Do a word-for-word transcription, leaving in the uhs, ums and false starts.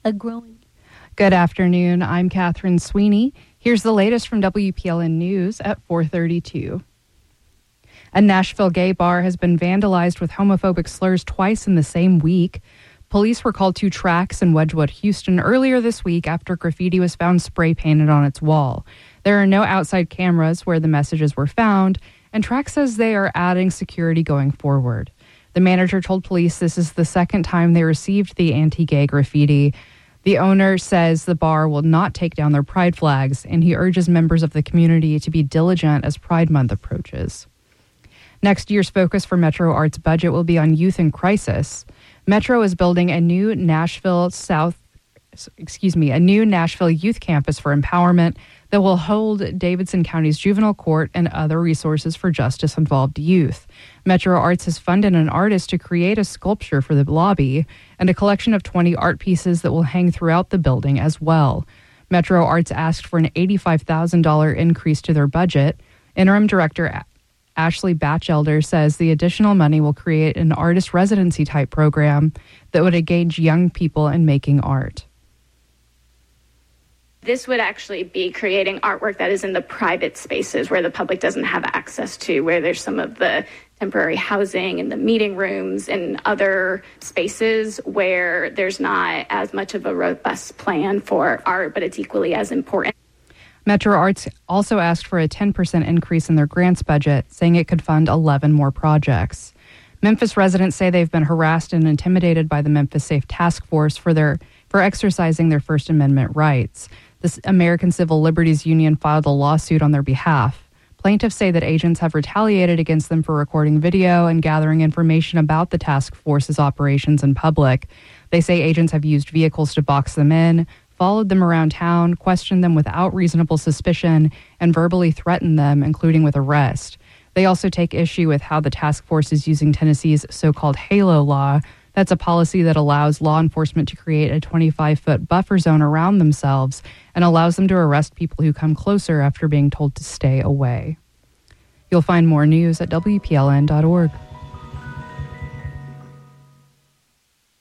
a growing. Good afternoon. I'm Catherine Sweeney. Here's the latest from W P L N News at four thirty-two. A Nashville gay bar has been vandalized with homophobic slurs twice in the same week. Police were called to Tracks in Wedgwood, Houston earlier this week after graffiti was found spray painted on its wall. There are no outside cameras where the messages were found, and Tracks says they are adding security going forward. The manager told police this is the second time they received the anti-gay graffiti. The owner says the bar will not take down their pride flags, and he urges members of the community to be diligent as Pride Month approaches. Next year's focus for Metro Arts budget will be on youth in crisis. Metro is building a new Nashville South, excuse me, a new Nashville youth campus for empowerment that will hold Davidson County's juvenile court and other resources for justice-involved youth. Metro Arts has funded an artist to create a sculpture for the lobby and a collection of twenty art pieces that will hang throughout the building as well. Metro Arts asked for an eighty-five thousand dollars increase to their budget. Interim Director Ashley Batchelder says the additional money will create an artist residency type program that would engage young people in making art. This would actually be creating artwork that is in the private spaces where the public doesn't have access to, where there's some of the temporary housing and the meeting rooms and other spaces where there's not as much of a robust plan for art, but it's equally as important. Metro Arts also asked for a ten percent increase in their grants budget, saying it could fund eleven more projects. Memphis residents say they've been harassed and intimidated by the Memphis Safe Task Force for their for exercising their First Amendment rights. The American Civil Liberties Union filed a lawsuit on their behalf. Plaintiffs say that agents have retaliated against them for recording video and gathering information about the task force's operations in public. They say agents have used vehicles to box them in, followed them around town, questioned them without reasonable suspicion, and verbally threatened them, including with arrest. They also take issue with how the task force is using Tennessee's so-called HALO law. That's a policy that allows law enforcement to create a twenty-five foot buffer zone around themselves and allows them to arrest people who come closer after being told to stay away. You'll find more news at W P L N dot org.